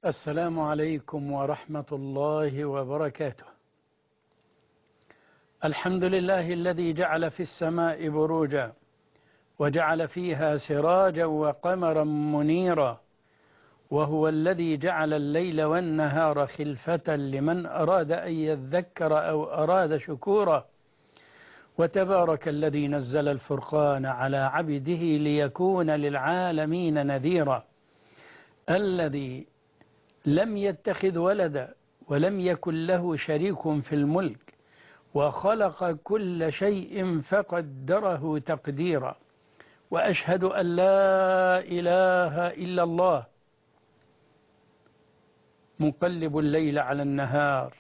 السلام عليكم ورحمة الله وبركاته. الحمد لله الذي جعل في السماء بروجا وجعل فيها سراجا وقمرا منيرا، وهو الذي جعل الليل والنهار خلفة لمن أراد أن يذكر أو أراد شكورا. وتبارك الذي نزل الفرقان على عبده ليكون للعالمين نذيرا، الذي لم يتخذ ولدا ولم يكن له شريك في الملك وخلق كل شيء فقدره تقديرا. وأشهد أن لا إله إلا الله مقلب الليل على النهار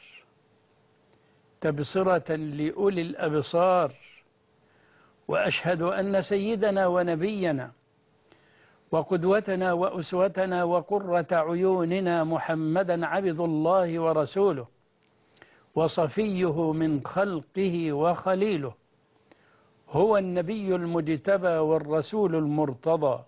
تبصرة لأولي الأبصار. وأشهد أن سيدنا ونبينا وقدوتنا وأسوتنا وقرة عيوننا محمدا عبد الله ورسوله وصفيه من خلقه وخليله، هو النبي المجتبى والرسول المرتضى،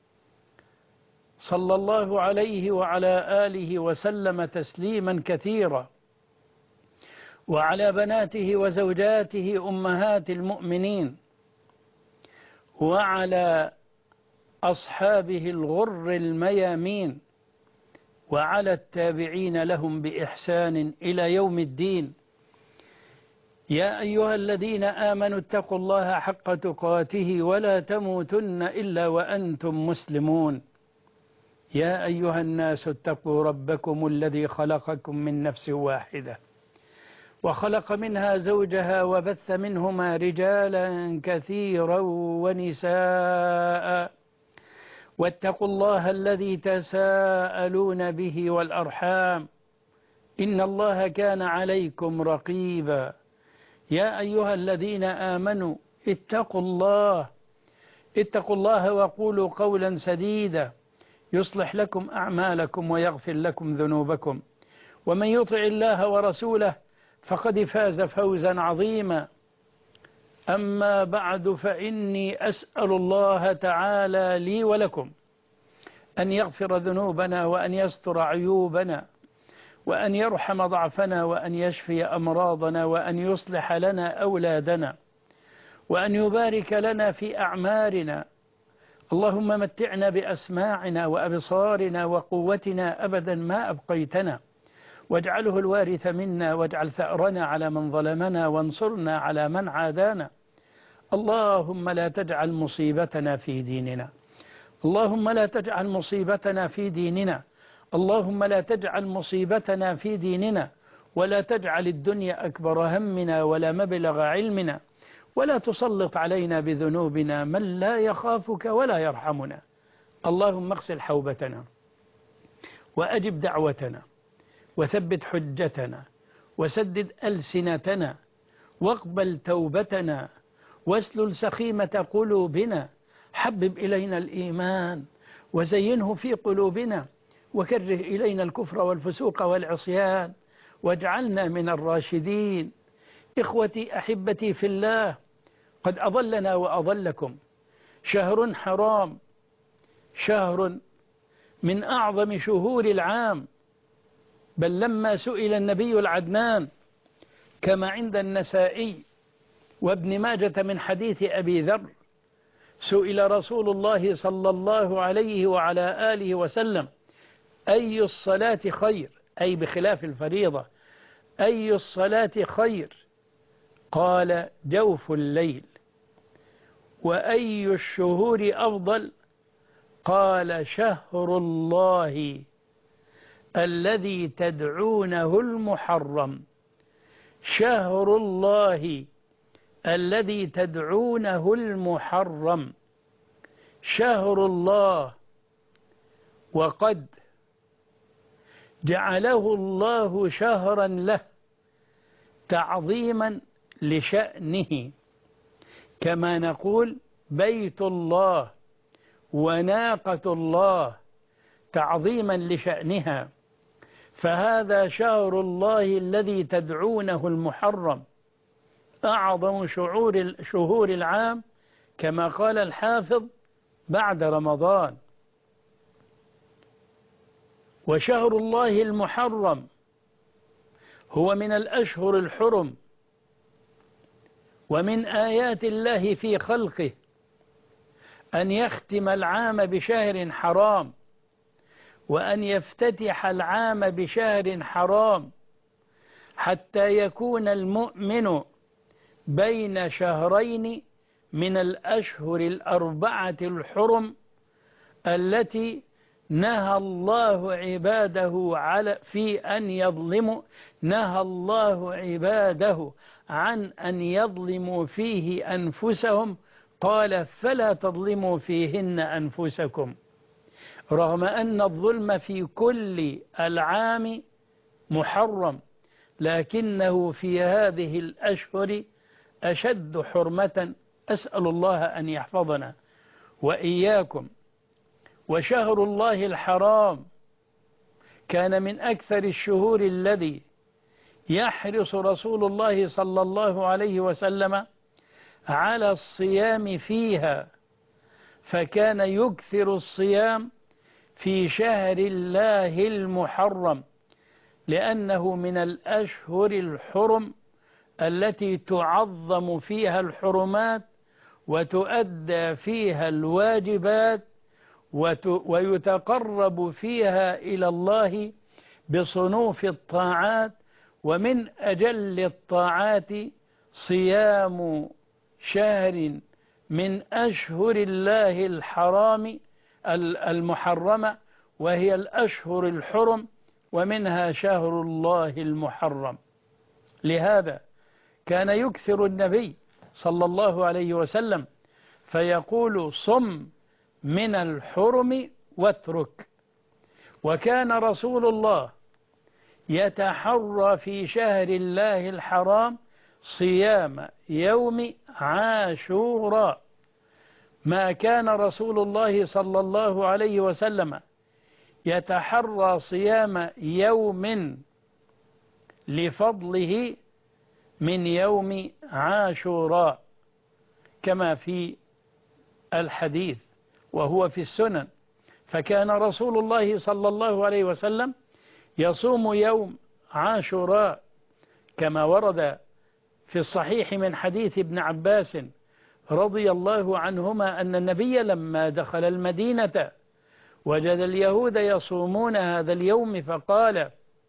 صلى الله عليه وعلى آله وسلم تسليما كثيرا، وعلى بناته وزوجاته أمهات المؤمنين، وعلى أصحابه الغر الميامين، وعلى التابعين لهم بإحسان إلى يوم الدين. يا أيها الذين آمنوا اتقوا الله حق تقاته ولا تموتن إلا وأنتم مسلمون. يا أيها الناس اتقوا ربكم الذي خلقكم من نفس واحدة وخلق منها زوجها وبث منهما رجالا كثيرا ونساء، واتقوا الله الذي تساءلون به والأرحام إن الله كان عليكم رقيبا. يا أيها الذين آمنوا اتقوا الله وقولوا قولا سديدا يصلح لكم أعمالكم ويغفر لكم ذنوبكم، ومن يطع الله ورسوله فقد فاز فوزا عظيما. أما بعد، فإني أسأل الله تعالى لي ولكم أن يغفر ذنوبنا وأن يستر عيوبنا وأن يرحم ضعفنا وأن يشفي أمراضنا وأن يصلح لنا أولادنا وأن يبارك لنا في أعمارنا. اللهم متعنا بأسماعنا وأبصارنا وقوتنا أبدا ما أبقيتنا، واجعله الوارث منا، واجعل ثأرنا على من ظلمنا وانصرنا على من عادانا. اللهم لا تجعل مصيبتنا في ديننا، اللهم لا تجعل مصيبتنا في ديننا، اللهم لا تجعل مصيبتنا في ديننا، ولا تجعل الدنيا أكبر همنا ولا مبلغ علمنا، ولا تسلط علينا بذنوبنا من لا يخافك ولا يرحمنا. اللهم اغسل حوبتنا وأجب دعوتنا وثبت حجتنا وسدد ألسنتنا واقبل توبتنا واسلل سخيمة قلوبنا، حبب إلينا الإيمان وزينه في قلوبنا، وكره إلينا الكفر والفسوق والعصيان، واجعلنا من الراشدين. إخوتي أحبتي في الله، قد أضلنا وأضلكم شهر حرام، شهر من أعظم شهور العام، بل لما سئل النبي العدنان كما عند النسائي وابن ماجة من حديث أبي ذر، سئل رسول الله صلى الله عليه وعلى آله وسلم: أي الصلاة خير؟ أي بخلاف الفريضة، أي الصلاة خير؟ قال: جوف الليل. وأي الشهور أفضل؟ قال: شهر الله الذي تدعونه المحرم. شهر الله الذي تدعونه المحرم، شهر الله، وقد جعله الله شهرا له تعظيما لشأنه، كما نقول بيت الله وناقة الله تعظيما لشأنها. فهذا شهر الله الذي تدعونه المحرم، أعظم شهور العام، كما قال الحافظ بعد رمضان. وشهر الله المحرم هو من الأشهر الحرم، ومن آيات الله في خلقه أن يختم العام بشهر حرام، وأن يفتتح العام بشهر حرام، حتى يكون المؤمن بين شهرين من الأشهر الأربعة الحرم التي نهى الله عباده نهى الله عباده عن أن يظلموا فيه أنفسهم، قال فلا تظلموا فيهن أنفسكم، رغم أن الظلم في كل العام محرم، لكنه في هذه الأشهر أشد حرمة. أسأل الله أن يحفظنا وإياكم. وشهر الله الحرام كان من أكثر الشهور الذي يحرص رسول الله صلى الله عليه وسلم على الصيام فيها، فكان يكثر الصيام في شهر الله المحرم، لأنه من الأشهر الحرم التي تعظم فيها الحرمات وتؤدى فيها الواجبات ويتقرب فيها إلى الله بصنوف الطاعات، ومن أجل الطاعات صيام شهر من أشهر الله الحرام المحرمة، وهي الأشهر الحرم، ومنها شهر الله المحرم. لهذا كان يكثر النبي صلى الله عليه وسلم فيقول صم من الحرم واترك. وكان رسول الله يتحرى في شهر الله الحرام صيام يوم عاشوراء. ما كان رسول الله صلى الله عليه وسلم يتحرى صيام يوم لفضله من يوم عاشوراء كما في الحديث وهو في السنن. فكان رسول الله صلى الله عليه وسلم يصوم يوم عاشوراء كما ورد في الصحيح من حديث ابن عباس رضي الله عنهما أن النبي لما دخل المدينة وجد اليهود يصومون هذا اليوم فقال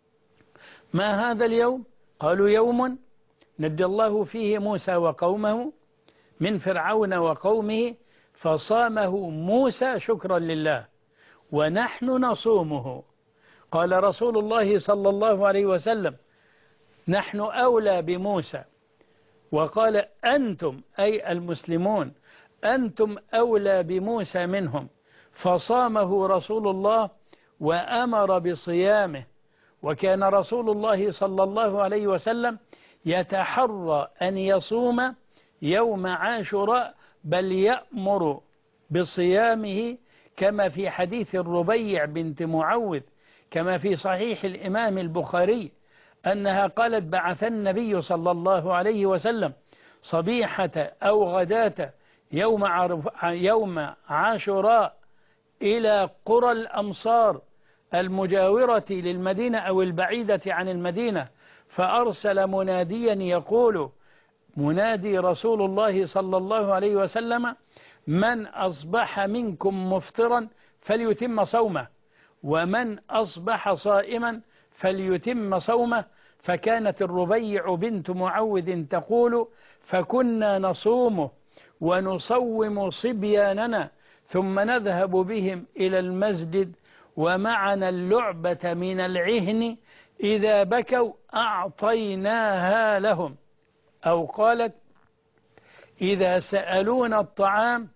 ما هذا اليوم؟ قالوا يوم نجى الله فيه موسى وقومه من فرعون وقومه فصامه موسى شكرا لله ونحن نصومه. قال رسول الله صلى الله عليه وسلم نحن أولى بموسى، وقال أنتم أي المسلمون أنتم أولى بموسى منهم، فصامه رسول الله وأمر بصيامه. وكان رسول الله صلى الله عليه وسلم يتحرى أن يصوم يوم عاشوراء، بل يأمر بصيامه كما في حديث الربيع بنت معوذ كما في صحيح الإمام البخاري أنها قالت بعث النبي صلى الله عليه وسلم صبيحة أو غداة يوم عاشوراء إلى قرى الأمصار المجاورة للمدينة أو البعيدة عن المدينة، فأرسل مناديا يقول منادي رسول الله صلى الله عليه وسلم من أصبح منكم مفطرا فليتم صومه، ومن أصبح صائما فليتم صومه. فكانت الربيع بنت معوذ تقول فكنا نصومه ونصوم صبياننا ثم نذهب بهم إلى المسجد ومعنا اللعبة من العهن إذا بكوا أعطيناها لهم، أو قالت إذا سألونا الطعام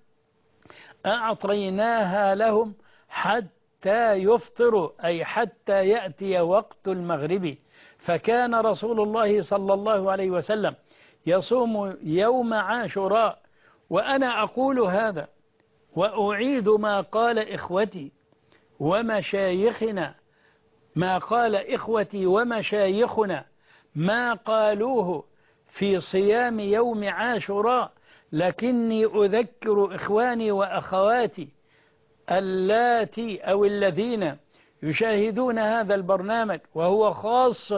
أعطيناها لهم حتى يفطروا أي حتى يأتي وقت المغرب. فكان رسول الله صلى الله عليه وسلم يصوم يوم عاشوراء. وأنا أقول هذا وأعيد ما قال إخوتي ومشايخنا، ما قال إخوتي ومشايخنا ما قالوه في صيام يوم عاشوراء، لكني أذكر إخواني وأخواتي اللاتي أو الذين يشاهدون هذا البرنامج، وهو خاص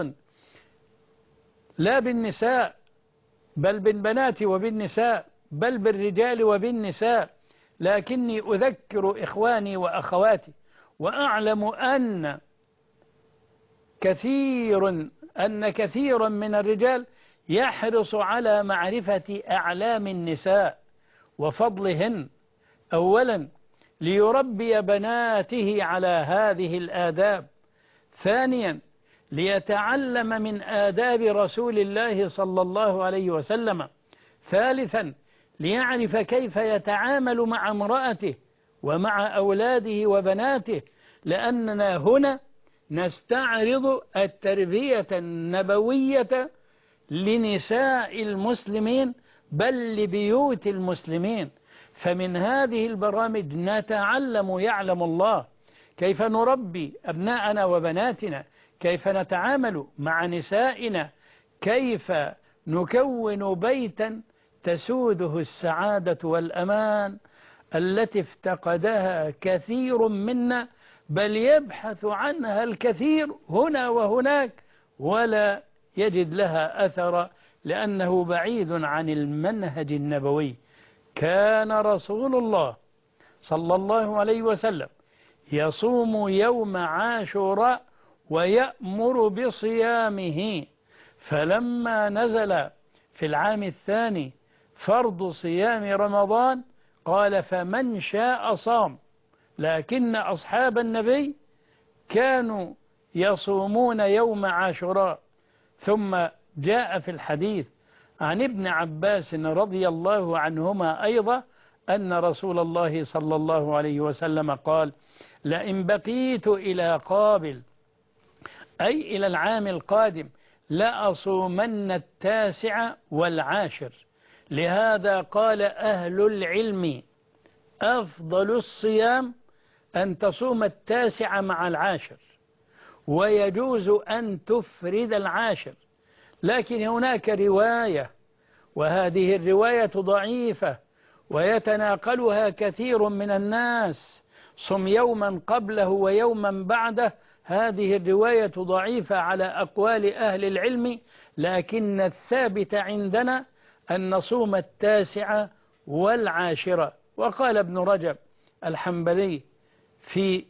لا بالنساء بل بالبنات وبالنساء، بل بالرجال وبالنساء، لكني أذكر إخواني وأخواتي وأعلم أن كثيرا من الرجال يحرص على معرفة أعلام النساء وفضلهن، أولا ليربي بناته على هذه الآداب، ثانيا ليتعلم من آداب رسول الله صلى الله عليه وسلم، ثالثا ليعرف كيف يتعامل مع امرأته ومع أولاده وبناته، لأننا هنا نستعرض التربية النبوية لنساء المسلمين بل لبيوت المسلمين. فمن هذه البرامج نتعلم يعلم الله كيف نربي أبناءنا وبناتنا، كيف نتعامل مع نسائنا، كيف نكون بيتا تسوده السعادة والأمان التي افتقدها كثير منا، بل يبحث عنها الكثير هنا وهناك ولا يجد لها أثر، لأنه بعيد عن المنهج النبوي. كان رسول الله صلى الله عليه وسلم يصوم يوم عاشوراء ويأمر بصيامه، فلما نزل في العام الثاني فرض صيام رمضان قال فمن شاء صام، لكن أصحاب النبي كانوا يصومون يوم عاشوراء. ثم جاء في الحديث عن ابن عباس رضي الله عنهما أيضا أن رسول الله صلى الله عليه وسلم قال لئن بقيت إلى قابل، أي إلى العام القادم، لأصومن 9 والعاشر. لهذا قال أهل العلم أفضل الصيام أن تصوم 9 مع العاشر، ويجوز أن تفرد العاشر، لكن هناك رواية وهذه الرواية ضعيفة ويتناقلها كثير من الناس، صم يوما قبله ويوما بعده. هذه الرواية ضعيفة على أقوال أهل العلم، لكن الثابت عندنا أن نصوم 9 والعاشرة. وقال ابن رجب الحنبلي في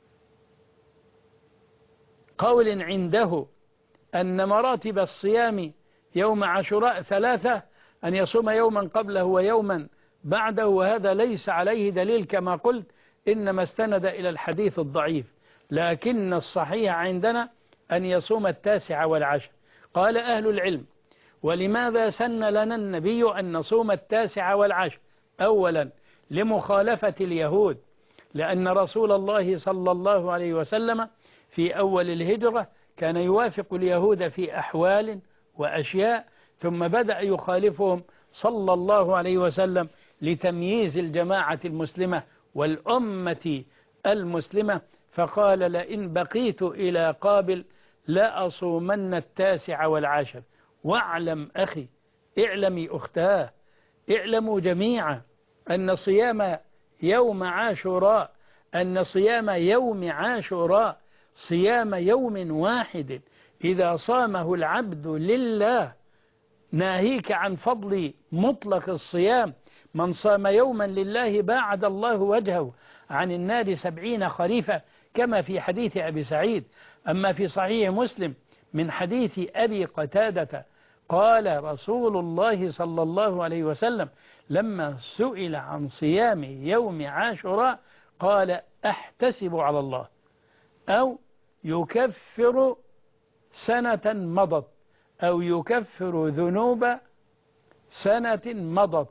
قول عنده أن مراتب الصيام يوم عاشوراء 3، أن يصوم يوما قبله ويوما بعده، وهذا ليس عليه دليل كما قلت، إنما استند إلى الحديث الضعيف، لكن الصحيح عندنا أن يصوم 9 والعاشر. قال أهل العلم ولماذا سن لنا النبي أن نصوم 9 والعاشر؟ أولا لمخالفة اليهود، لأن رسول الله صلى الله عليه وسلم في أول الهجرة كان يوافق اليهود في أحوال وأشياء، ثم بدأ يخالفهم صلى الله عليه وسلم لتمييز الجماعة المسلمة والأمة المسلمة، فقال لئن بقيت إلى قابل لأصومن 9 والعاشر. واعلم أخي، اعلمي أختاه، اعلموا جميعا أن صيام يوم عاشوراء، أن صيام يوم عاشوراء صيام يوم واحد إذا صامه العبد لله، ناهيك عن فضل مطلق الصيام. من صام يوما لله باعد الله وجهه عن النار 70 خريفا، كما في حديث أبي سعيد. أما في صحيح مسلم من حديث أبي قتادة قال رسول الله صلى الله عليه وسلم لما سئل عن صيام يوم عاشوراء قال أحتسب على الله، أو يكفر سنة مضت، أو يكفر ذنوب سنة مضت،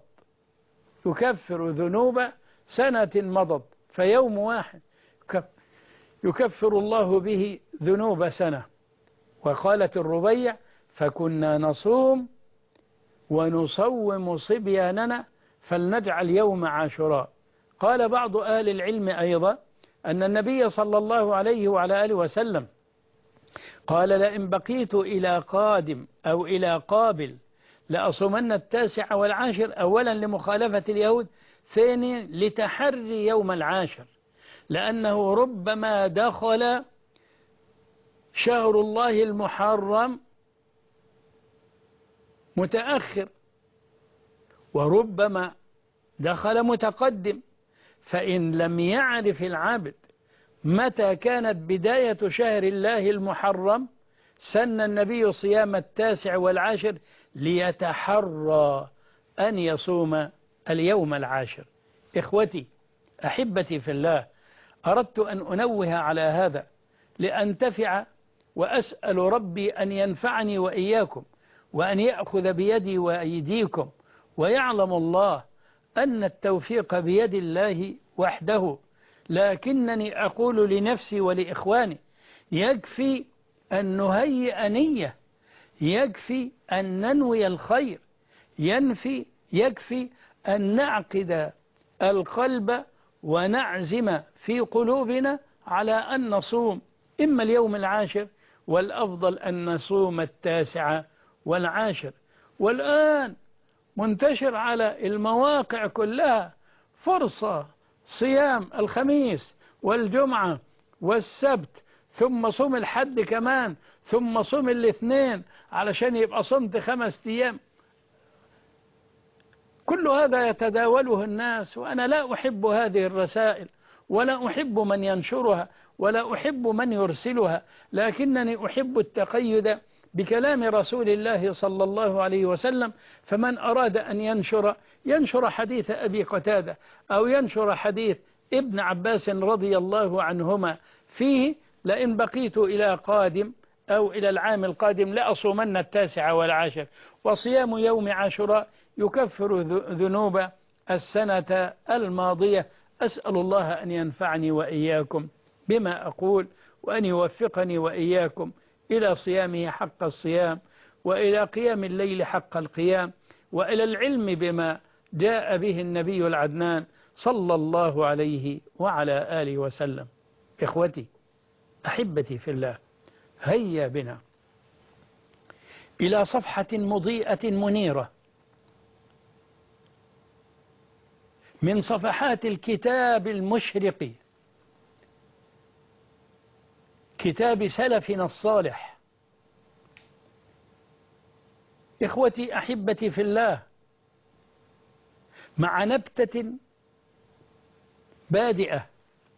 يكفر ذنوب سنة مضت، فيوم واحد يكفر الله به ذنوب سنة. وقالت الربيع فكنا نصوم ونصوم صبياننا فلنجعل يوم عاشوراء. قال بعض أهل العلم أيضا أن النبي صلى الله عليه وعلى آله وسلم قال لئن بقيت إلى قادم أو إلى قابل لأصومن 9 والعاشر، أولا لمخالفة اليهود، ثانيا لتحري يوم العاشر، لأنه ربما دخل شهر الله المحرم متأخر، وربما دخل متقدم. فإن لم يعرف العبد متى كانت بداية شهر الله المحرم، سن النبي صيام 9 و10 ليتحرى أن يصوم اليوم 10. إخوتي أحبتي في الله، أردت أن أنوه على هذا لأنتفع، وأسأل ربي أن ينفعني وإياكم، وأن يأخذ بيدي وأيديكم، ويعلم الله أن التوفيق بيد الله وحده. لكنني أقول لنفسي ولإخواني: يكفي أن نهيئ نية، يكفي أن ننوي الخير، يكفي أن نعقد القلب ونعزم في قلوبنا على أن نصوم إما اليوم 10، والأفضل أن نصوم 9 و10. والآن منتشر على المواقع كلها فرصة صيام الخميس والجمعة والسبت، ثم صوم الحد كمان، ثم صوم الاثنين، علشان يبقى صمت 5 أيام. كل هذا يتداوله الناس، وأنا لا أحب هذه الرسائل، ولا أحب من ينشرها، ولا أحب من يرسلها، لكنني أحب التقيد بكلام رسول الله صلى الله عليه وسلم. فمن أراد أن ينشر حديث أبي قتادة، أو ينشر حديث ابن عباس رضي الله عنهما فيه: لئن بقيت إلى قادم أو إلى العام القادم لأصومن 9 و10، وصيام يوم عاشوراء يكفر ذنوب السنة الماضية. أسأل الله أن ينفعني وإياكم بما أقول، وأن يوفقني وإياكم إلى صيامه حق الصيام، وإلى قيام الليل حق القيام، وإلى العلم بما جاء به النبي العدنان صلى الله عليه وعلى آله وسلم. إخوتي أحبتي في الله، هيا بنا إلى صفحة مضيئة منيرة من صفحات الكتاب المشرق، كتاب سلفنا الصالح. إخوتي أحبتي في الله، مع نبتة بادئة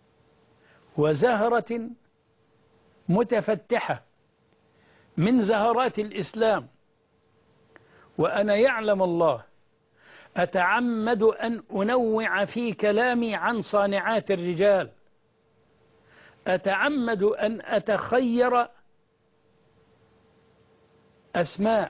وزهرة متفتحة من زهرات الإسلام، وأنا يعلم الله أتعمد أن أنوع في كلامي عن صانعات الرجال، أتعمد أن أتخير أسماء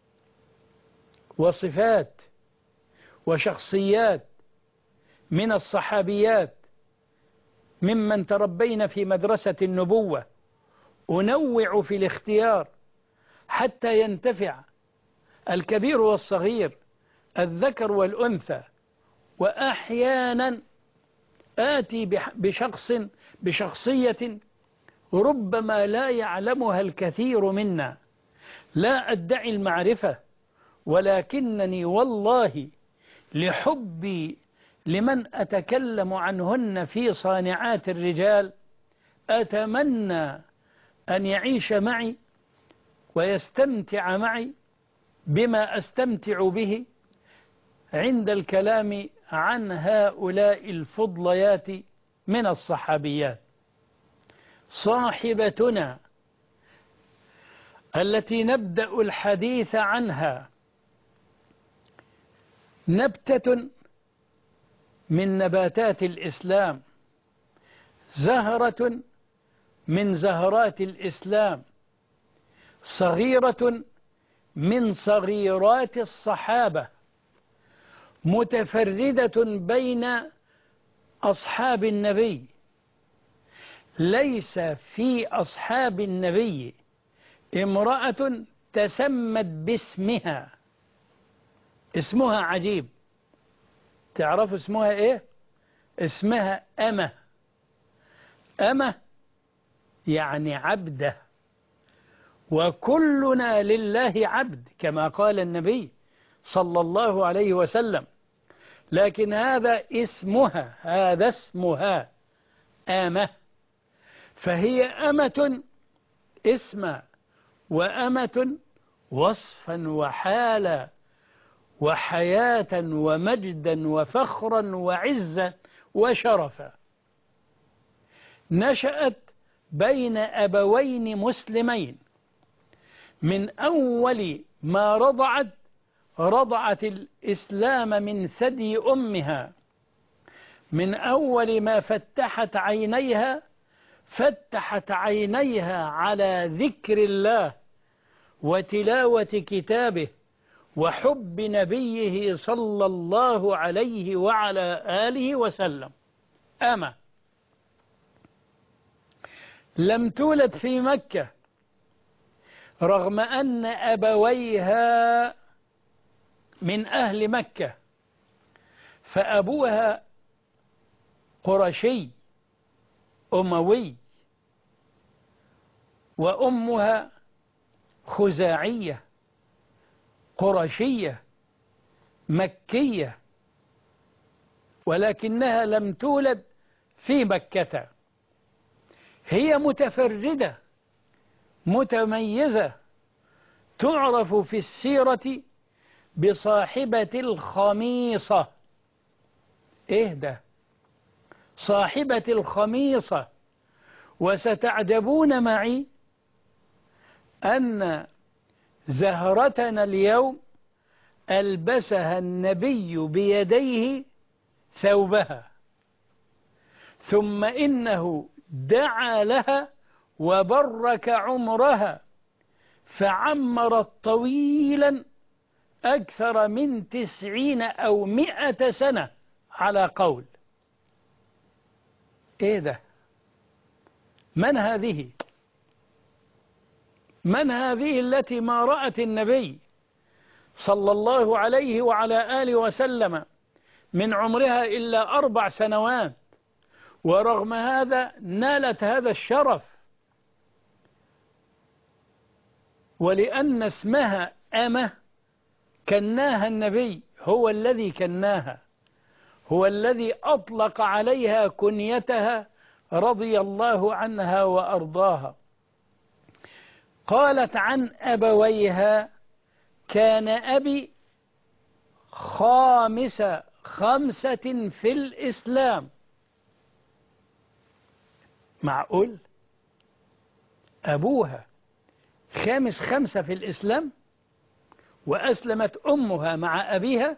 وصفات وشخصيات من الصحابيات ممن تربين في مدرسة النبوة، أنوع في الاختيار حتى ينتفع الكبير والصغير، الذكر والأنثى. وأحيانا آتي بشخصية ربما لا يعلمها الكثير منا، لا أدعي المعرفة، ولكنني والله لحبي لمن أتكلم عنهن في صانعات الرجال أتمنى أن يعيش معي ويستمتع معي بما أستمتع به عند الكلام عن هؤلاء الفضليات من الصحابيات. صاحبتنا التي نبدأ الحديث عنها نبتة من نباتات الإسلام، زهرة من زهرات الإسلام، صغيرة من صغيرات الصحابة، متفردة بين أصحاب النبي. ليس في أصحاب النبي امرأة تسمت باسمها. اسمها عجيب، تعرف اسمها ايه؟ اسمها أمة. أمة يعني عبدة، وكلنا لله عبد كما قال النبي صلى الله عليه وسلم، لكن هذا اسمها أمة. فهي أمة اسما وأمة وصفا وحالا وحياة ومجدا وفخرا وعزا وشرفا. نشأت بين أبوين مسلمين، من أول ما رضعت الإسلام من ثدي أمها، من أول ما فتحت عينيها على ذكر الله وتلاوة كتابه وحب نبيه صلى الله عليه وعلى آله وسلم. أما لم تولد في مكة، رغم أن أبويها من أهل مكة، فأبوها قرشي أموي وأمها خزاعية قرشية مكية، ولكنها لم تولد في مكة. هي متفردة متميزة، تعرف في السيرة بصاحبة الخميصة. إيه ده؟ صاحبة الخميصة. وستعجبون معي أن زهرتنا اليوم ألبسها النبي بيديه ثوبها، ثم إنه دعا لها وبرك عمرها، فعمرت طويلا أكثر من 90 أو 100 سنة على قول. إيه ده؟ من هذه؟ من هذه التي ما رأت النبي صلى الله عليه وعلى آله وسلم من عمرها إلا 4 سنوات، ورغم هذا نالت هذا الشرف؟ ولأن اسمها أمة كناها النبي، هو الذي كناها، هو الذي أطلق عليها كنيتها رضي الله عنها وأرضاها. قالت عن أبويها: كان أبي خامس 5 في الإسلام. معقول؟ أبوها خامس 5 في الإسلام، وأسلمت أمها مع أبيها.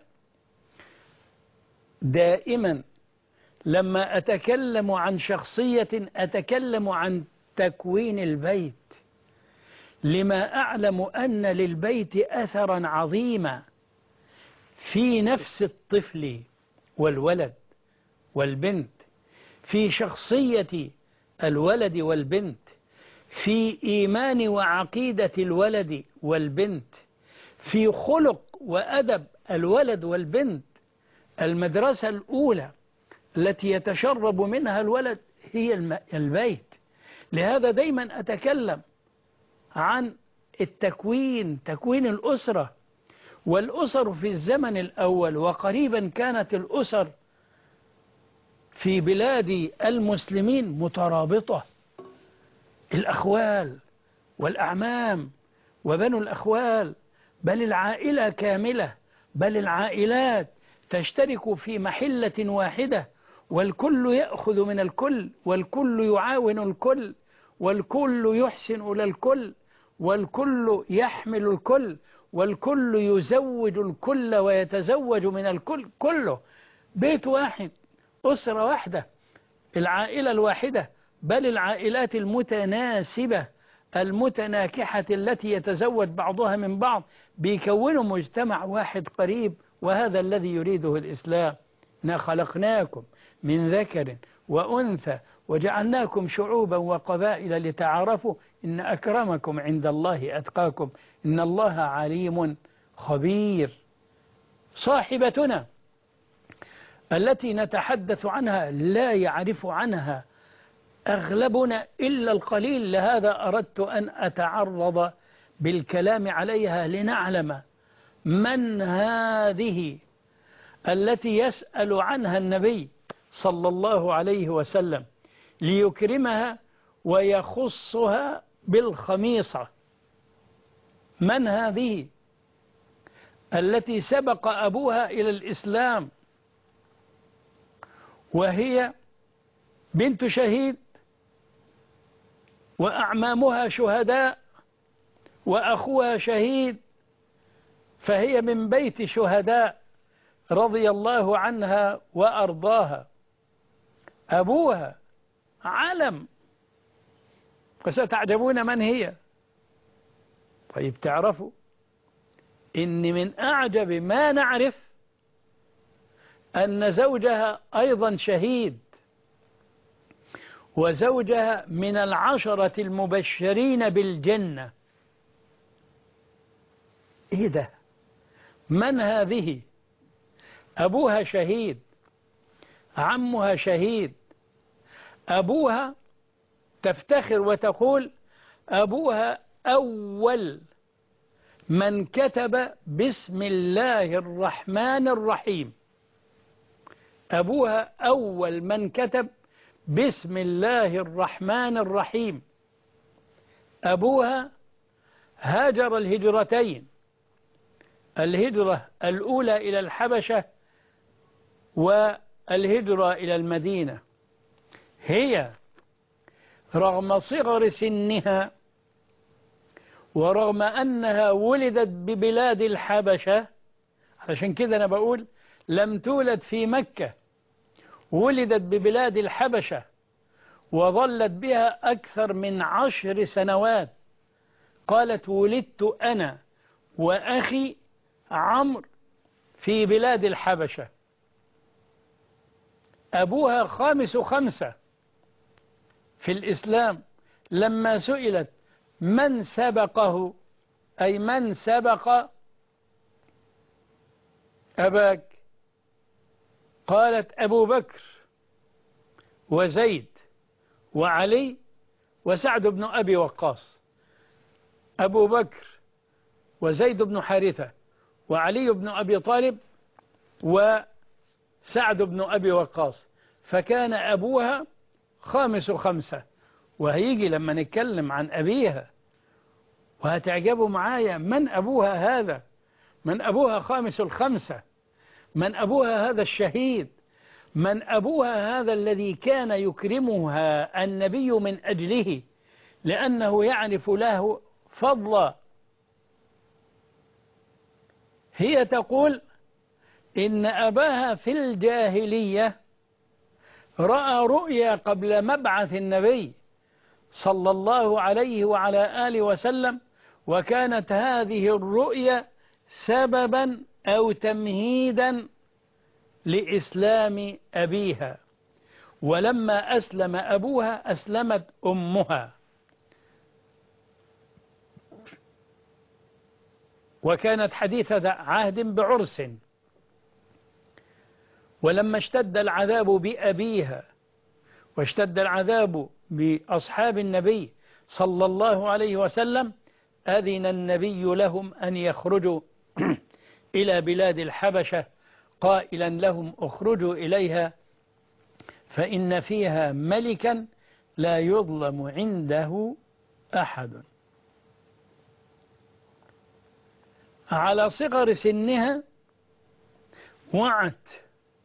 دائما لما أتكلم عن شخصية أتكلم عن تكوين البيت، لما أعلم أن للبيت أثرا عظيما في نفس الطفل والولد والبنت، في شخصية الولد والبنت، في إيمان وعقيدة الولد والبنت، في خلق وأدب الولد والبنت. المدرسة الأولى التي يتشرب منها الولد هي البيت. لهذا دايما أتكلم عن التكوين، تكوين الأسرة. والأسر في الزمن الأول، وقريبا كانت الأسر في بلاد المسلمين مترابطة، الأخوال والأعمام وبنو الأخوال، بل العائلة كاملة، بل العائلات تشترك في محلة واحدة، والكل يأخذ من الكل، والكل يعاون الكل، والكل يحسن إلى الكل، والكل يحمل الكل، والكل يزوج الكل ويتزوج من الكل. كله بيت واحد، أسرة واحدة، العائلة الواحدة، بل العائلات المتناسبة المتناكحة التي يتزوج بعضها من بعض بيكونوا مجتمع واحد قريب. وهذا الذي يريده الإسلام: إنا خلقناكم من ذكر وأنثى وجعلناكم شعوبا وقبائل لتعارفوا إن أكرمكم عند الله أتقاكم إن الله عليم خبير. صاحبتنا التي نتحدث عنها لا يعرف عنها أغلبنا إلا القليل، لهذا أردت أن أتعرض بالكلام عليها لنعلم من هذه التي يسأل عنها النبي صلى الله عليه وسلم ليكرمها ويخصها بالخميصة. من هذه التي سبق أبوها إلى الإسلام وهي بنت شهيد وأعمامها شهداء وأخوها شهيد، فهي من بيت شهداء رضي الله عنها وأرضاها. أبوها علم، وستعجبون من هي. طيب تعرفوا إن من أعجب ما نعرف أن زوجها أيضا شهيد، وزوجها من 10 المبشرين بالجنة. إيه ده؟ من هذه؟ أبوها شهيد، عمها شهيد، أبوها تفتخر وتقول أبوها أول من كتب بسم الله الرحمن الرحيم. أبوها أول من كتب بسم الله الرحمن الرحيم. أبوها هاجر الهجرتين، الهجرة الأولى إلى الحبشة والهجرة إلى المدينة. هي رغم صغر سنها ورغم أنها ولدت ببلاد الحبشة، عشان كده أنا بقول لم تولد في مكة، ولدت ببلاد الحبشة وظلت بها أكثر من 10 سنوات. قالت ولدت أنا وأخي عمرو في بلاد الحبشة. أبوها خامس 5 في الإسلام. لما سئلت من سبقه، أي من سبق أباك، قالت أبو بكر وزيد وعلي وسعد بن أبي وقاص. أبو بكر وزيد بن حارثة وعلي بن أبي طالب وسعد بن أبي وقاص، فكان أبوها خامس 5. وهيجي لما نتكلم عن أبيها وهتعجبوا معايا من أبوها هذا، من أبوها خامس 5، من أبوها هذا الشهيد، من أبوها هذا الذي كان يكرمها النبي من أجله لأنه يعرف له فضلا. هي تقول إن أباها في الجاهلية رأى رؤيا قبل مبعث النبي صلى الله عليه وعلى آله وسلم، وكانت هذه الرؤيا سببا أو تمهيدا لإسلام أبيها. ولما أسلم أبوها أسلمت أمها، وكانت حديثة عهد بعرس. ولما اشتد العذاب بأبيها واشتد العذاب بأصحاب النبي صلى الله عليه وسلم أذن النبي لهم أن يخرجوا إلى بلاد الحبشة قائلا لهم اخرجوا إليها فإن فيها ملكا لا يظلم عنده أحد. على صغر سنها وعت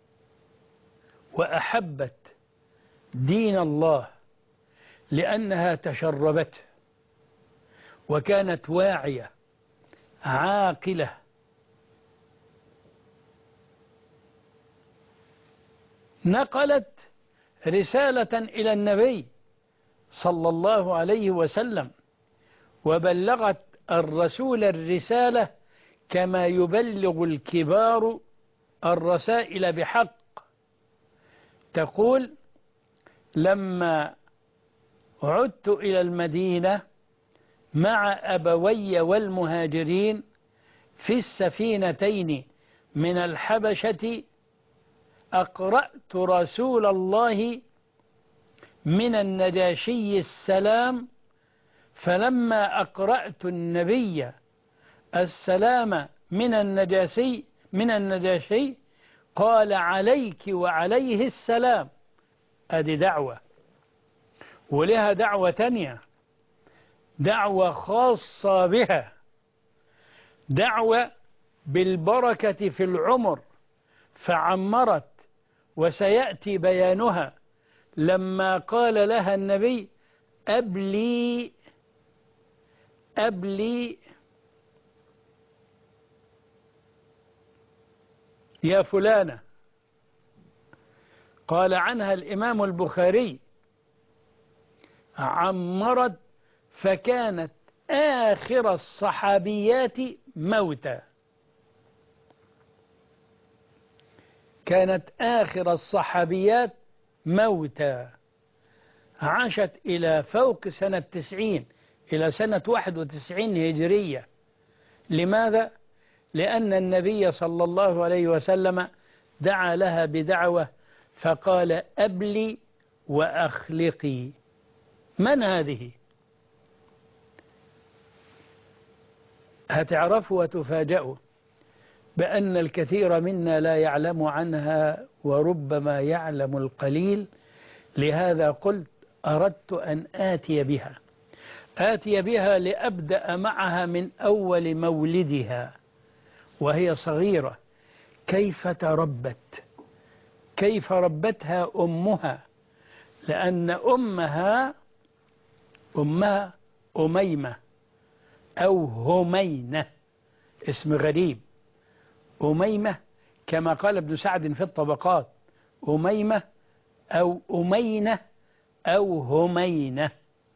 وأحبت دين الله لأنها تشربته، وكانت واعية عاقلة. نقلت رسالة إلى النبي صلى الله عليه وسلم، وبلغت الرسول الرسالة كما يبلغ الكبار الرسائل بحق. تقول لما عدت إلى المدينة مع أبوي والمهاجرين في السفينتين من الحبشة أقرأت رسول الله من النجاشي السلام، فلما أقرأت النبي السلام من النجاشي قال عليك وعليه السلام. أدي دعوة، ولها دعوة تانية دعوة خاصة بها، دعوة بالبركة في العمر، فعمرت. وسيأتي بيانها لما قال لها النبي: أبلي أبلي يا فلانة. قال عنها الإمام البخاري: عمرت فكانت آخر الصحابيات موتا. كانت آخر الصحابيات موتا، عاشت إلى فوق سنة 90، إلى سنة 91 هجرية. لماذا؟ لأن النبي صلى الله عليه وسلم دعا لها بدعوة فقال: أبلي وأخلقي. من هذه؟ هتعرفوا وتفاجئوا بأن الكثير منا لا يعلم عنها، وربما يعلم القليل. لهذا قلت أردت أن آتي بها لأبدأ معها من أول مولدها وهي صغيرة، كيف تربت، كيف ربتها أمها. لأن أمها أميمة أو همينة، اسم غريب. أميمة كما قال ابن سعد في الطبقات: أميمة أو أمينة أو همينة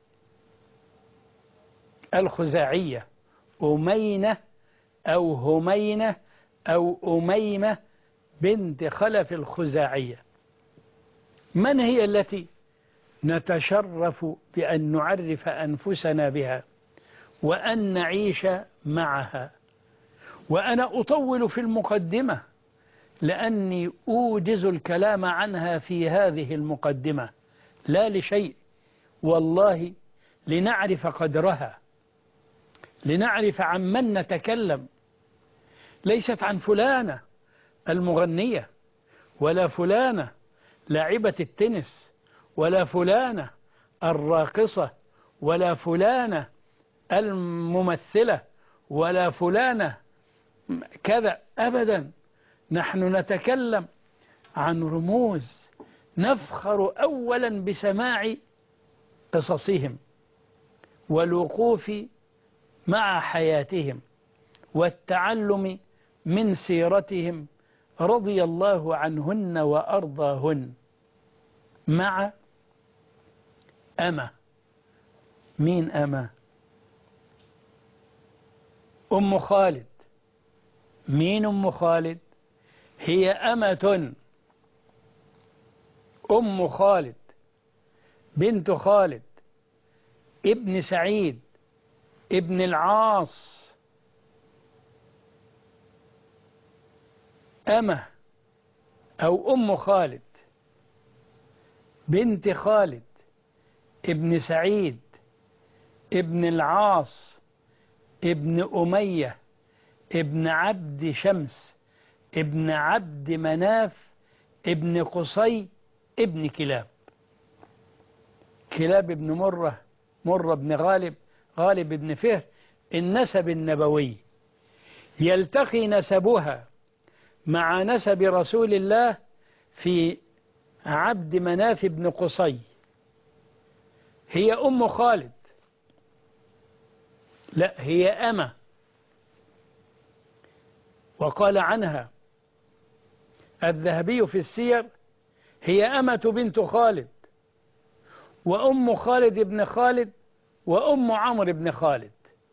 الخزاعية، أمينة أو همينة أو أميمة بنت خلف الخزاعية. من هي التي نتشرف بأن نعرف أنفسنا بها وأن نعيش معها؟ وأنا أطول في المقدمة لأني أوجز الكلام عنها في هذه المقدمة، لا لشيء، والله لنعرف قدرها، لنعرف عن من نتكلم. ليست عن فلانة المغنية، ولا فلانة لاعبة التنس، ولا فلانة الراقصة، ولا فلانة الممثلة، ولا فلانة كذا، أبدا. نحن نتكلم عن رموز نفخر أولا بسماع قصصهم والوقوف مع حياتهم والتعلم من سيرتهم رضي الله عنهن وأرضاهن. مع أمة. مين أمة؟ أم خالد. مين أم خالد؟ هي أمة أم خالد بنت خالد ابن سعيد ابن العاص. أمة أو أم خالد بنت خالد ابن سعيد ابن العاص ابن أمية ابن عبد شمس ابن عبد مناف ابن قصي ابن كلاب. كلاب ابن مرة، مرة ابن غالب، غالب ابن فهر، النسب النبوي. يلتقي نسبها مع نسب رسول الله في عبد مناف ابن قصي. هي أم خالد، لا هي أمة. وقال عنها الذهبي في السير: هي أمة بنت خالد، وأم خالد بن خالد، وأم عمرو بن خالد.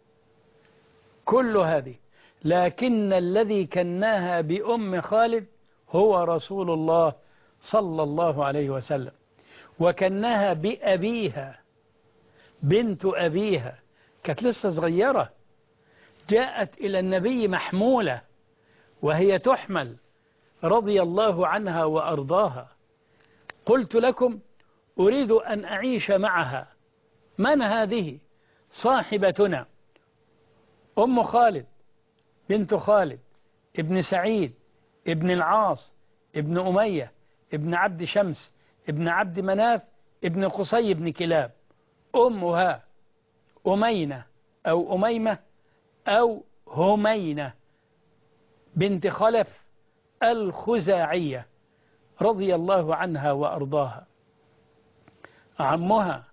كل هذه، لكن الذي كناها بأم خالد هو رسول الله صلى الله عليه وسلم، وكناها بأبيها، بنت أبيها، كانت لسه صغيرة، جاءت إلى النبي محمولة وهي تحمل رضي الله عنها وأرضاها. قلت لكم أريد أن أعيش معها. من هذه؟ صاحبتنا أم خالد بنت خالد ابن سعيد ابن العاص ابن أمية ابن عبد شمس ابن عبد مناف ابن قصي ابن كلاب. أمها أمينة أو أميمة أو همينة بنت خلف الخزاعية رضي الله عنها وأرضاها. عمها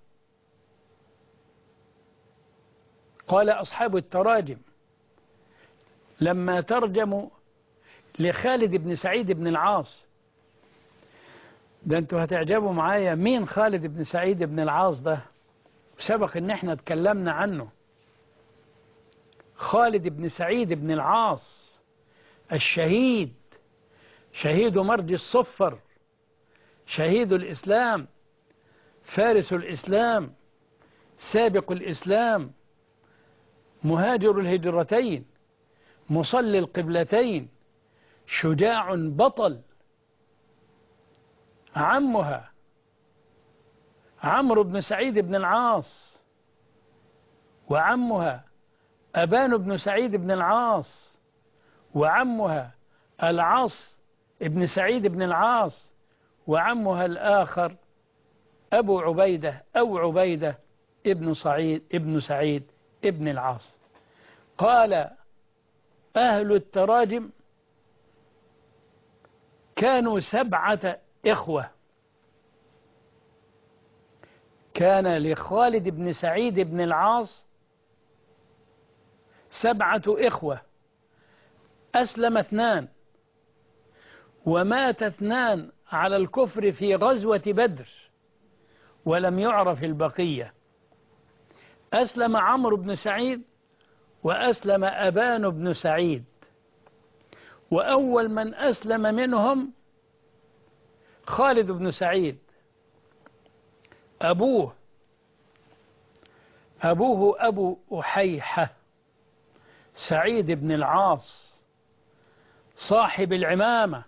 قال أصحاب التراجم لما ترجموا لخالد بن سعيد بن العاص، ده انتوا هتعجبوا معايا مين خالد بن سعيد بن العاص ده؟ سبق ان احنا اتكلمنا عنه. خالد بن سعيد بن العاص الشهيد، شهيد مرج الصفر، شهيد الإسلام، فارس الإسلام، سابق الإسلام، مهاجر الهجرتين، مصلي القبلتين، شجاع بطل. عمها عمرو بن سعيد بن العاص، وعمها أبان بن سعيد بن العاص، وعمها العاص ابن سعيد بن العاص، وعمها الآخر أبو عبيدة أو عبيدة ابن سعيد ابن العاص. قال أهل التراجم كانوا 7 إخوة. كان لخالد بن سعيد بن العاص 7 إخوة، أسلم 2 ومات 2 على الكفر في غزوة بدر ولم يعرف البقية. أسلم عمرو بن سعيد وأسلم أبان بن سعيد، وأول من أسلم منهم خالد بن سعيد. أبوه أبو أحيحة سعيد بن العاص صاحب العمامة،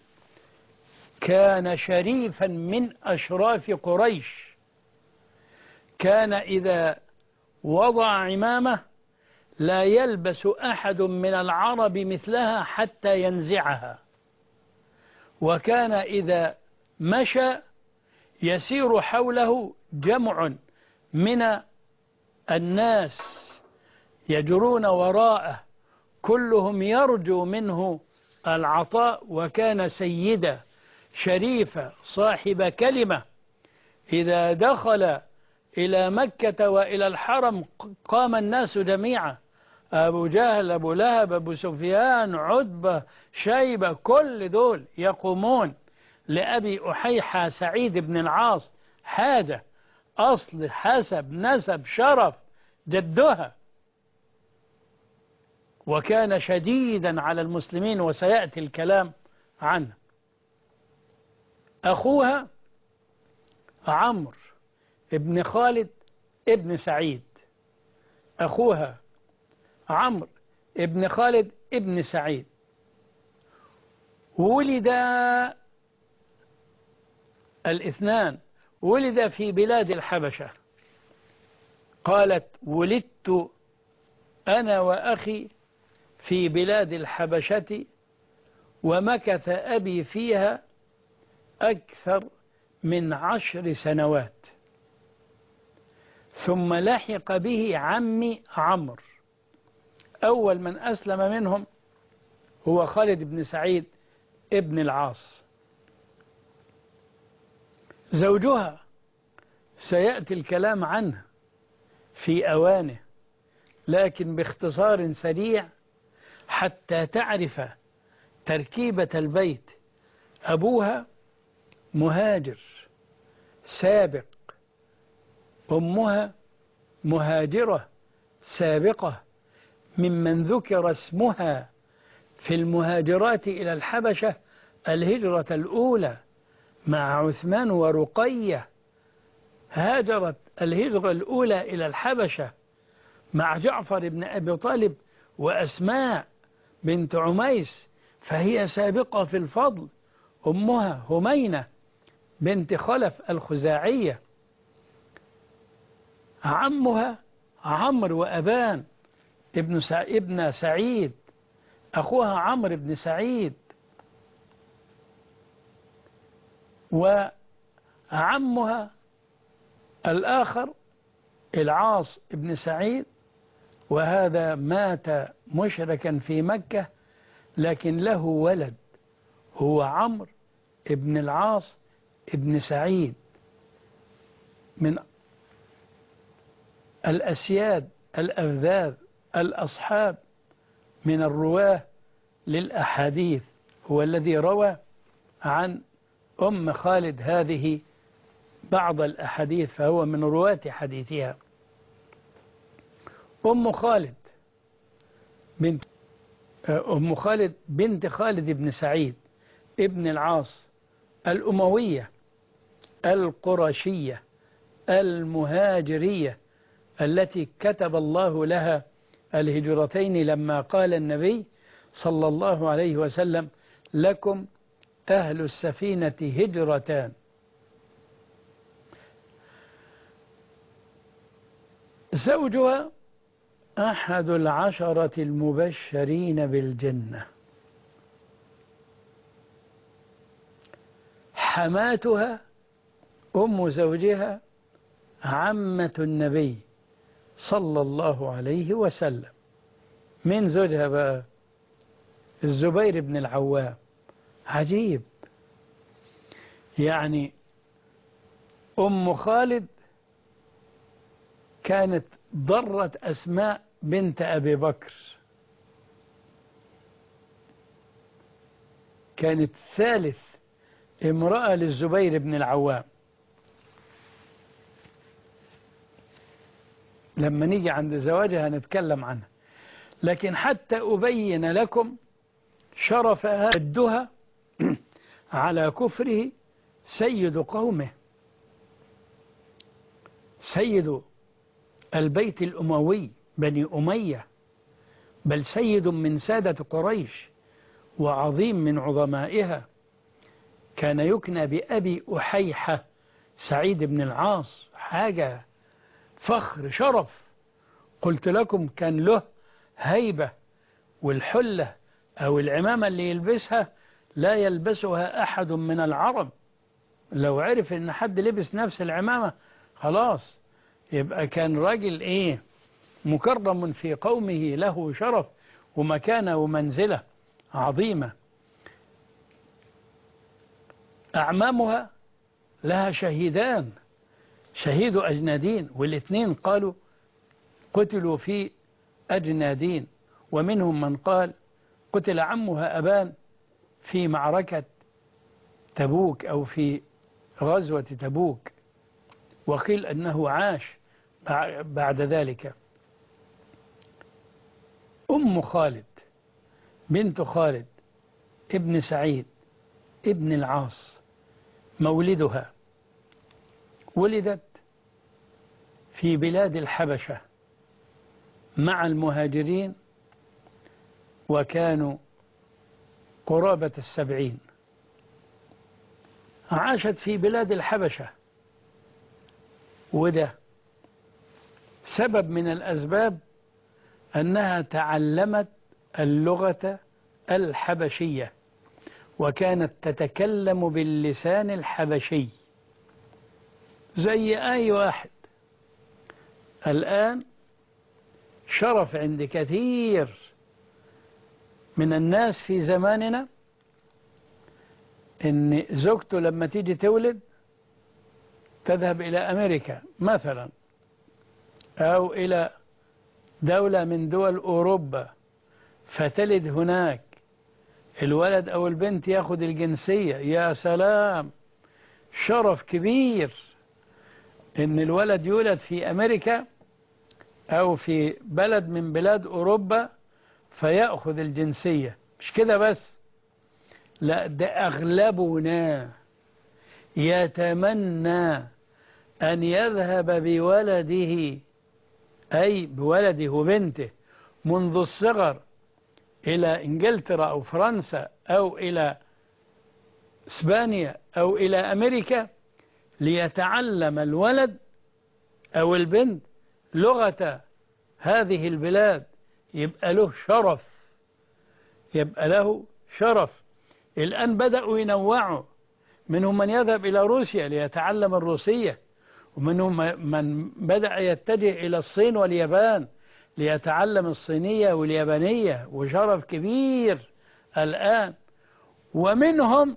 كان شريفا من أشراف قريش. كان إذا وضع عمامة لا يلبس أحد من العرب مثلها حتى ينزعها، وكان إذا مشى يسير حوله جمع من الناس يجرون وراءه كلهم يرجو منه العطاء. وكان سيدا شريفا صاحب كلمة، إذا دخل إلى مكة وإلى الحرم قام الناس جميعا، أبو جهل، أبو لهب، أبو سفيان، عتبة، شيبة، كل دول يقومون لأبي أحيحة سعيد بن العاص. حاجة أصل حسب نسب شرف جدها. وكان شديدا على المسلمين وسيأتي الكلام عنه. أخوها عمرو ابن خالد ابن سعيد، أخوها عمرو ابن خالد ابن سعيد، ولد الاثنان ولد في بلاد الحبشة. قالت ولدت أنا وأخي في بلاد الحبشة، ومكث أبي فيها أكثر من 10 سنوات، ثم لحق به عمي عمرو. أول من أسلم منهم هو خالد بن سعيد ابن العاص. زوجها سيأتي الكلام عنه في أوانه، لكن باختصار سريع حتى تعرف تركيبة البيت. أبوها مهاجر سابق، أمها مهاجرة سابقة، ممن ذكر اسمها في المهاجرات إلى الحبشة الهجرة الأولى مع عثمان ورقية. هاجرت الهجرة الأولى إلى الحبشة مع جعفر بن أبي طالب وأسماء بنت عميس، فهي سابقة في الفضل. أمها همينة بنت خلف الخزاعية. عمها عمرو وأبان ابن سعيد، أخوها عمرو بن سعيد، وعمها الآخر العاص ابن سعيد، وهذا مات مشركا في مكة، لكن له ولد هو عمرو ابن العاص ابن سعيد، من الأسياد الأفذاذ الأصحاب من الرواه للأحاديث، هو الذي روى عن أم خالد هذه بعض الأحاديث، فهو من رواة حديثها. أم خالد بنت خالد بن سعيد ابن العاص الأموية القرشية المهاجرية، التي كتب الله لها الهجرتين لما قال النبي صلى الله عليه وسلم: لكم أهل السفينة هجرتان. زوجها أحد 10 المبشرين بالجنة. حماتها أم زوجها عمة النبي صلى الله عليه وسلم. من زوجها بقى؟ الزبير بن العوام. عجيب، يعني أم خالد كانت ضرة أسماء بنت أبي بكر، كانت ثالث امرأة للزبير بن العوام. لما نيجي عند زواجها نتكلم عنها، لكن حتى أبين لكم شرف جدها على كفره سيد قومه، سيد البيت الأموي بني أمية، بل سيد من سادة قريش وعظيم من عظمائها. كان يكنى بأبي أحيحة سعيد بن العاص، حاجة فخر شرف. قلت لكم كان له هيبة، والحلة أو العمامة اللي يلبسها لا يلبسها أحد من العرب. لو عرف إن حد لبس نفس العمامة خلاص يبقى كان راجل مكرم في قومه، له شرف ومكانة ومنزلة عظيمة. أعمامها لها شهيدان، شهيد أجنادين، والاثنين قالوا قتلوا في أجنادين، ومنهم من قال قتل عمها أبان في معركة تبوك أو في غزوة تبوك، وقيل أنه عاش بعد ذلك. أم خالد بنت خالد ابن سعيد ابن العاص، مولدها ولدت في بلاد الحبشة مع المهاجرين، وكانوا قرابة 70. عاشت في بلاد الحبشة، وده سبب من الأسباب أنها تعلمت اللغة الحبشية، وكانت تتكلم باللسان الحبشي زي أي واحد. الآن شرف عند كثير من الناس في زماننا إن زوجته لما تيجي تولد تذهب إلى أمريكا مثلا، أو إلى دولة من دول أوروبا فتلد هناك، الولد أو البنت ياخد الجنسية. يا سلام، شرف كبير إن الولد يولد في أمريكا أو في بلد من بلاد أوروبا فيأخذ الجنسية. مش كده بس، لا، ده أغلبنا يتمنى أن يذهب بولده، أي بولده وبنته، منذ الصغر إلى إنجلترا أو فرنسا أو إلى إسبانيا أو إلى أمريكا ليتعلم الولد أو البنت لغة هذه البلاد، يبقى له شرف، يبقى له شرف. الآن بدأوا ينوعوا، منهم من يذهب إلى روسيا ليتعلم الروسية، ومنهم من بدأ يتجه إلى الصين واليابان ليتعلم الصينية واليابانية، وشرف كبير الآن. ومنهم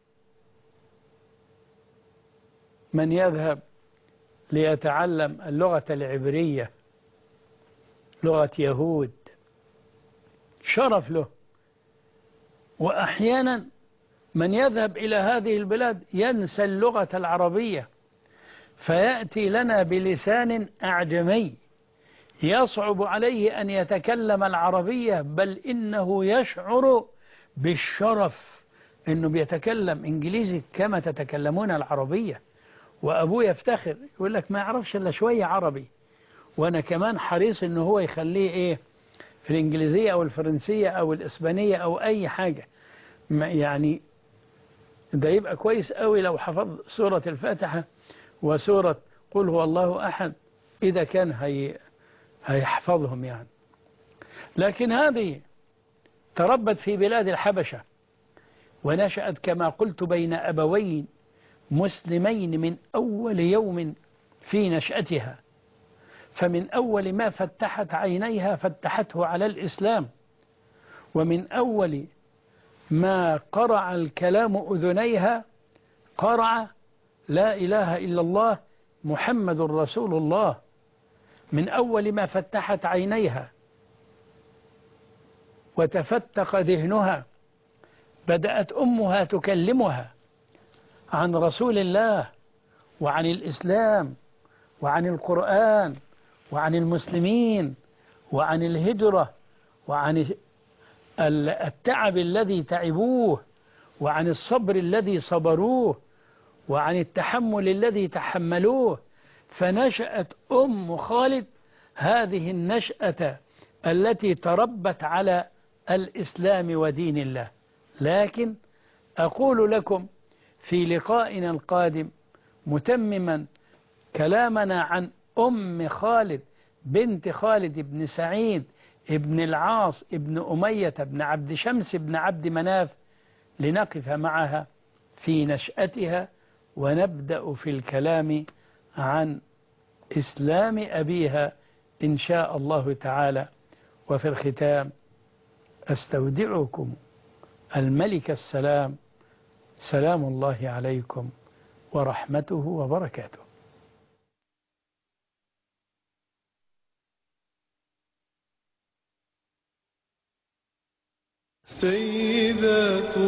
من يذهب ليتعلم اللغة العبرية، لغة يهود، شرف له. وأحيانا من يذهب إلى هذه البلاد ينسى اللغة العربية، فيأتي لنا بلسان أعجمي يصعب عليه أن يتكلم العربية، بل إنه يشعر بالشرف إنه بيتكلم إنجليزي كما تتكلمون العربية. وأبوه يفتخر يقول لك ما يعرفش إلا شوية عربي، وأنا كمان حريص إنه هو يخليه إيه في الإنجليزية أو الفرنسية أو الإسبانية أو أي حاجة. يعني ده يبقى كويس قوي لو حفظ سورة الفاتحة وسورة قل هو الله أحد، إذا كان هيحفظهم يعني. لكن هذه تربت في بلاد الحبشة، ونشأت كما قلت بين أبوين مسلمين من أول يوم في نشأتها. فمن أول ما فتحت عينيها فتحته على الإسلام، ومن أول ما قرع الكلام أذنيها قرع لا إله إلا الله محمد رسول الله. من أول ما فتحت عينيها وتفتق ذهنها بدأت أمها تكلمها عن رسول الله وعن الإسلام وعن القرآن وعن المسلمين وعن الهجرة وعن التعب الذي تعبوه وعن الصبر الذي صبروه وعن التحمل الذي تحملوه. فنشأت أم خالد هذه النشأة التي تربت على الإسلام ودين الله. لكن أقول لكم في لقائنا القادم متمما كلامنا عن أم خالد بنت خالد بن سعيد ابن العاص ابن أمية بن عبد شمس بن عبد مناف، لنقف معها في نشأتها ونبدأ في الكلام عن إسلام أبيها إن شاء الله تعالى. وفي الختام أستودعكم الملك السلام، سلام الله عليكم ورحمته وبركاته. سيدات